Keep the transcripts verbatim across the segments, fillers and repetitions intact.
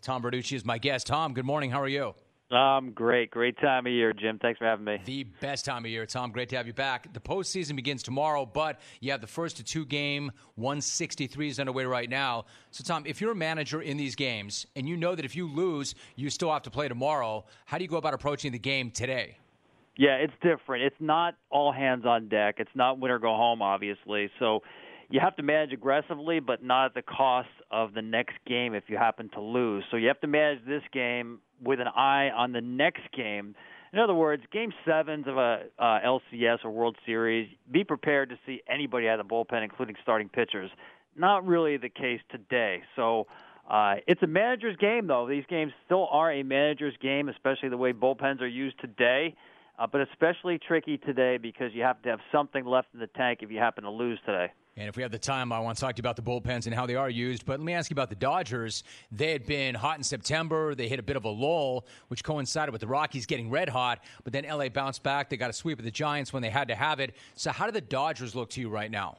Tom Verducci is my guest. Tom, good morning. How are you? Um, great. Great time of year, Jim. Thanks for having me. The best time of year, Tom. Great to have you back. The postseason begins tomorrow, but you have the first of two game, one sixty-three is underway right now. So, Tom, if you're a manager in these games and you know that if you lose, you still have to play tomorrow, how do you go about approaching the game today? Yeah, it's different. It's not all hands on deck. It's not win or go home, obviously. So you have to manage aggressively, but not at the cost of the next game if you happen to lose. So you have to manage this game with an eye on the next game. In other words, game sevens of a uh, L C S or World Series, be prepared to see anybody out of the bullpen, including starting pitchers. Not really the case today. So uh, it's a manager's game, though. These games still are a manager's game, especially the way bullpens are used today. Uh, but especially tricky today because you have to have something left in the tank if you happen to lose today. And if we have the time, I want to talk to you about the bullpens and how they are used. But let me ask you about the Dodgers. They had been hot in September. They hit a bit of a lull, which coincided with the Rockies getting red hot. But then L A bounced back. They got a sweep of the Giants when they had to have it. So how do the Dodgers look to you right now?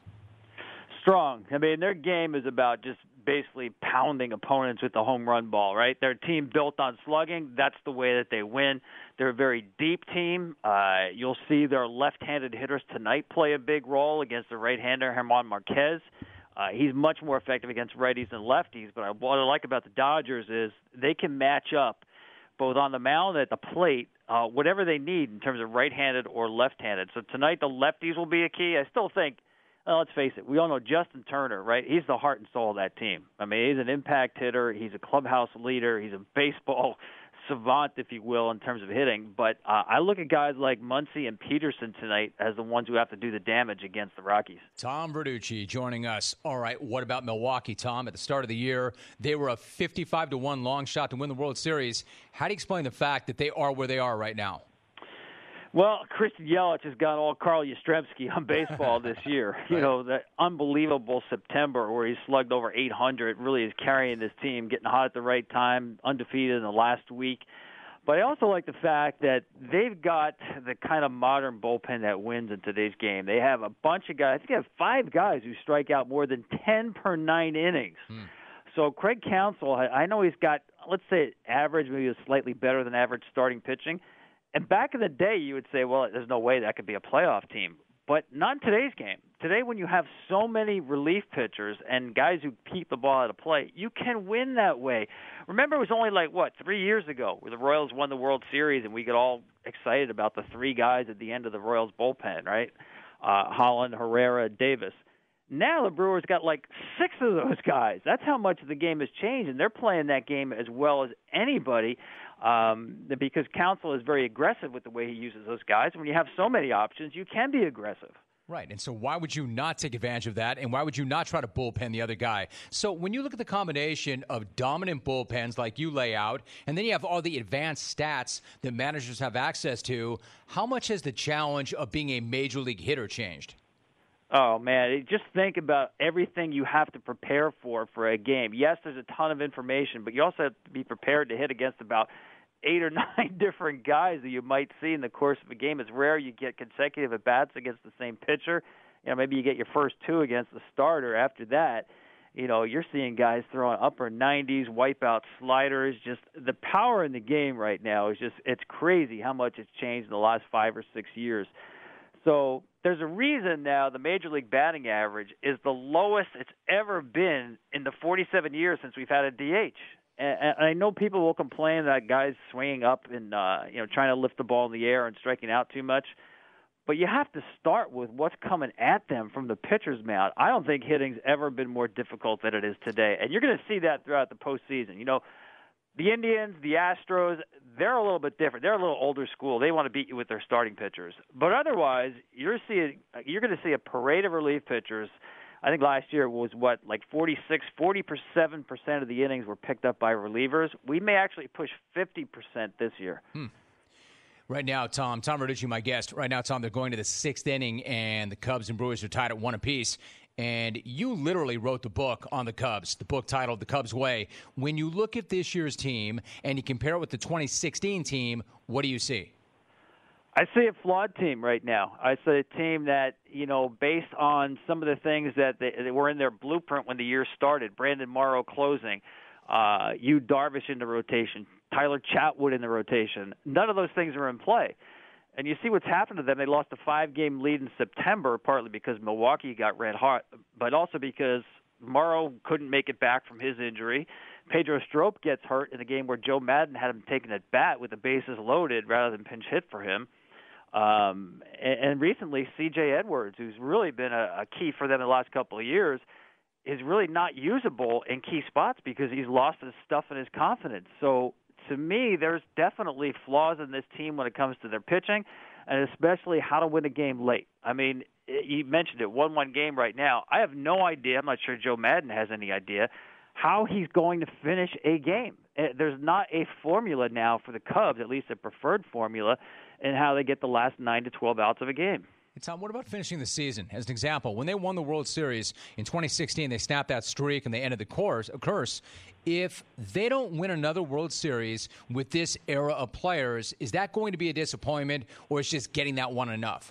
Strong. I mean, their game is about just basically pounding opponents with the home run ball, right? They're a team built on slugging. That's the way that they win. They're a very deep team. Uh, you'll see their left-handed hitters tonight play a big role against the right-hander, German Marquez. Uh, he's much more effective against righties than lefties, but I, what I like about the Dodgers is they can match up both on the mound and at the plate, uh, whatever they need in terms of right-handed or left-handed. So tonight the lefties will be a key. I still think, well, let's face it, we all know Justin Turner, right? He's the heart and soul of that team. I mean, he's an impact hitter. He's a clubhouse leader. He's a baseball savant, if you will, in terms of hitting. But uh, I look at guys like Muncy and Peterson tonight as the ones who have to do the damage against the Rockies. Tom Verducci joining us. All right, what about Milwaukee, Tom? At the start of the year, they were a fifty-five to one long shot to win the World Series. How do you explain the fact that they are where they are right now? Well, Christian Yelich has got all Carl Yastrzemski on baseball this year. Right. You know, that unbelievable September where he slugged over eight hundred really is carrying this team, getting hot at the right time, undefeated in the last week. But I also like the fact that they've got the kind of modern bullpen that wins in today's game. They have a bunch of guys. I think they have five guys who strike out more than ten per nine innings. Hmm. So Craig Counsell, I know he's got, let's say, average, maybe slightly better than average starting pitching. And back in the day, you would say, well, there's no way that could be a playoff team. But not in today's game. Today, when you have so many relief pitchers and guys who keep the ball out of play, you can win that way. Remember, it was only like, what, three years ago where the Royals won the World Series and we got all excited about the three guys at the end of the Royals bullpen, right? Uh, Holland, Herrera, Davis. Now the Brewers got like six of those guys. That's how much the game has changed, and they're playing that game as well as anybody. Um, because Counsell is very aggressive with the way he uses those guys. And when you have so many options, you can be aggressive. Right, and so why would you not take advantage of that, and why would you not try to bullpen the other guy? So when you look at the combination of dominant bullpens like you lay out, and then you have all the advanced stats that managers have access to, how much has the challenge of being a major league hitter changed? Oh, man, just think about everything you have to prepare for for a game. Yes, there's a ton of information, but you also have to be prepared to hit against about eight or nine different guys that you might see in the course of a game. It's rare you get consecutive at-bats against the same pitcher. You know, maybe you get your first two against the starter. After that, you know, you're seeing guys throwing upper nineties, wipeout sliders. Just the power in the game right now is just, it's crazy how much it's changed in the last five or six years. So there's a reason now the Major League batting average is the lowest it's ever been in the forty-seven years since we've had a D H. And, and I know people will complain that guys swinging up and uh, you know trying to lift the ball in the air and striking out too much. But you have to start with what's coming at them from the pitcher's mound. I don't think hitting's ever been more difficult than it is today. And you're going to see that throughout the postseason. You know, the Indians, the Astros, they're a little bit different. They're a little older school. They want to beat you with their starting pitchers. But otherwise, you're seeing you're going to see a parade of relief pitchers. I think last year was, what, like forty-six, forty-seven percent of the innings were picked up by relievers. We may actually push fifty percent this year. Hmm. Right now, Tom, Tom Verducci, my guest. Right now, Tom, they're going to the sixth inning, and the Cubs and Brewers are tied at one apiece. And you literally wrote the book on the Cubs, the book titled The Cubs Way. When you look at this year's team and you compare it with the twenty sixteen team, what do you see? I see a flawed team right now. I see a team that, you know, based on some of the things that, they, that were in their blueprint when the year started, Brandon Morrow closing, uh, Yu Darvish in the rotation, Tyler Chatwood in the rotation. None of those things are in play. And you see what's happened to them. They lost a five-game lead in September, partly because Milwaukee got red hot, but also because Morrow couldn't make it back from his injury. Pedro Strop gets hurt in a game where Joe Madden had him taking at bat with the bases loaded rather than pinch hit for him. Um, and, and recently, C J Edwards, who's really been a, a key for them in the last couple of years, is really not usable in key spots because he's lost his stuff and his confidence. So to me, there's definitely flaws in this team when it comes to their pitching, and especially how to win a game late. I mean, you mentioned it, one one game right now. I have no idea, I'm not sure Joe Madden has any idea, how he's going to finish a game. There's not a formula now for the Cubs, at least a preferred formula, in how they get the last nine to twelve outs of a game. Hey, Tom, what about finishing the season? As an example, when they won the World Series in twenty sixteen, they snapped that streak and they ended the course, a curse. If they don't win another World Series with this era of players, is that going to be a disappointment, or is just getting that one enough?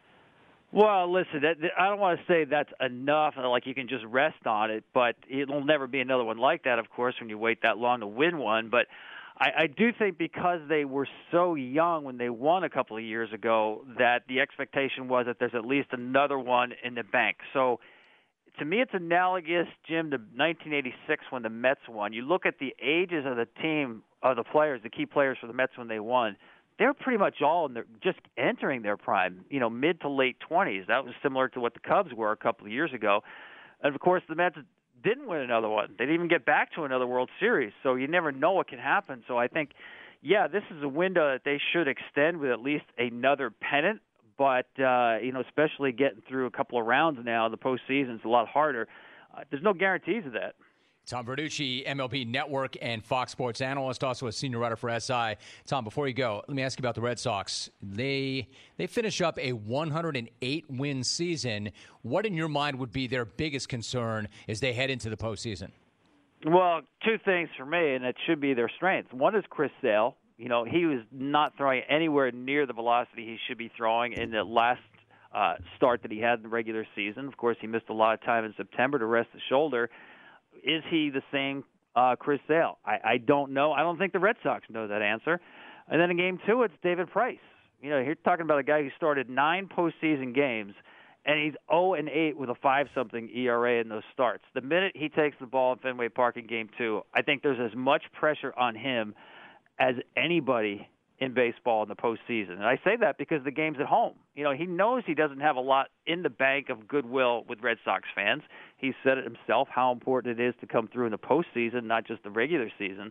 Well, listen, that, that, I don't want to say that's enough, like you can just rest on it, but it'll never be another one like that, of course, when you wait that long to win one. But I, I do think because they were so young when they won a couple of years ago that the expectation was that there's at least another one in the bank. So to me, it's analogous, Jim, to nineteen eighty-six when the Mets won. You look at the ages of the team, of the players, the key players for the Mets when they won. They're pretty much all in their, just entering their prime, you know, mid to late twenties. That was similar to what the Cubs were a couple of years ago. And, of course, the Mets didn't win another one. They didn't even get back to another World Series. So you never know what can happen. So I think, yeah, this is a window that they should extend with at least another pennant. But, uh, you know, especially getting through a couple of rounds now, the postseason is a lot harder. Uh, there's no guarantees of that. Tom Verducci, M L B Network and Fox Sports analyst, also a senior writer for S I. Tom, before you go, let me ask you about the Red Sox. They they finish up a one hundred eight win season. What, in your mind, would be their biggest concern as they head into the postseason? Well, two things for me, and it should be their strength. One is Chris Sale. You know, he was not throwing anywhere near the velocity he should be throwing in the last uh, start that he had in the regular season. Of course, he missed a lot of time in September to rest the shoulder. Is he the same uh, Chris Sale? I, I don't know. I don't think the Red Sox know that answer. And then in game two, it's David Price. You know, you're talking about a guy who started nine postseason games, and he's oh and eight with a five-something E R A in those starts. The minute he takes the ball in Fenway Park in game two, I think there's as much pressure on him as anybody in baseball in the postseason. And I say that because the game's at home. You know, he knows he doesn't have a lot in the bank of goodwill with Red Sox fans. He said it himself, how important it is to come through in the postseason, not just the regular season.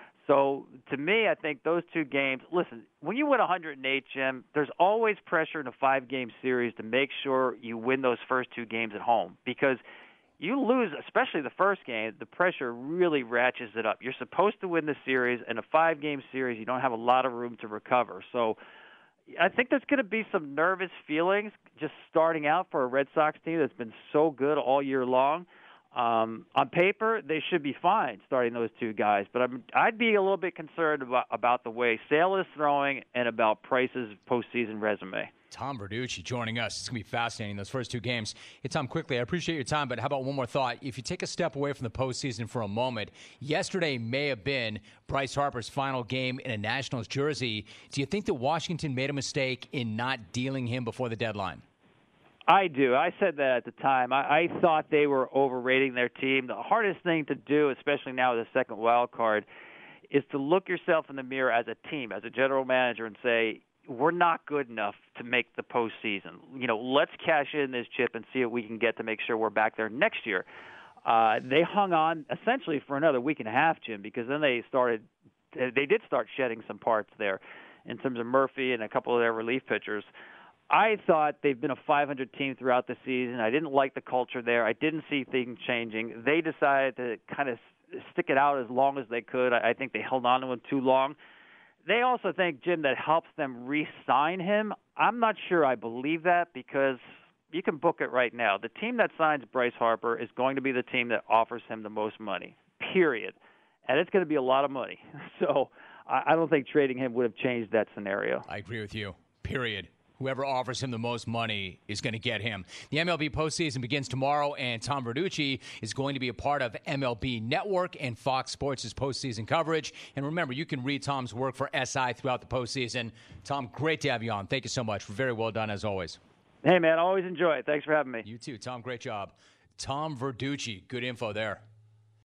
So, to me, I think those two games, listen, when you win one hundred eight, Jim, there's always pressure in a five-game series to make sure you win those first two games at home. Because you lose, especially the first game, the pressure really ratchets it up. You're supposed to win the series. In a five-game series, you don't have a lot of room to recover. So I think there's going to be some nervous feelings just starting out for a Red Sox team that's been so good all year long. Um, on paper, they should be fine starting those two guys, but I'm, I'd be a little bit concerned about, about the way Sale is throwing and about Price's postseason resume. Tom Verducci joining us. It's going to be fascinating, those first two games. Hey, Tom, quickly, I appreciate your time, but how about one more thought? If you take a step away from the postseason for a moment, yesterday may have been Bryce Harper's final game in a Nationals jersey. Do you think that Washington made a mistake in not dealing him before the deadline? I do. I said that at the time. I, I thought they were overrating their team. The hardest thing to do, especially now with the second wild card, is to look yourself in the mirror as a team, as a general manager, and say, we're not good enough to make the postseason. You know, let's cash in this chip and see what we can get to make sure we're back there next year. Uh, they hung on essentially for another week and a half, Jim, because then they started, they did start shedding some parts there in terms of Murphy and a couple of their relief pitchers. I thought they've been a five hundred team throughout the season. I didn't like the culture there. I didn't see things changing. They decided to kind of stick it out as long as they could. I think they held on to him too long. They also think, Jim, that helps them re-sign him. I'm not sure I believe that because you can book it right now. The team that signs Bryce Harper is going to be the team that offers him the most money, period. And it's going to be a lot of money. So I don't think trading him would have changed that scenario. I agree with you, period. Whoever offers him the most money is going to get him. The M L B postseason begins tomorrow, and Tom Verducci is going to be a part of M L B Network and Fox Sports' postseason coverage. And remember, you can read Tom's work for S I throughout the postseason. Tom, great to have you on. Thank you so much. Very well done, as always. Hey, man, always enjoy it. Thanks for having me. You too. Tom, great job. Tom Verducci, good info there.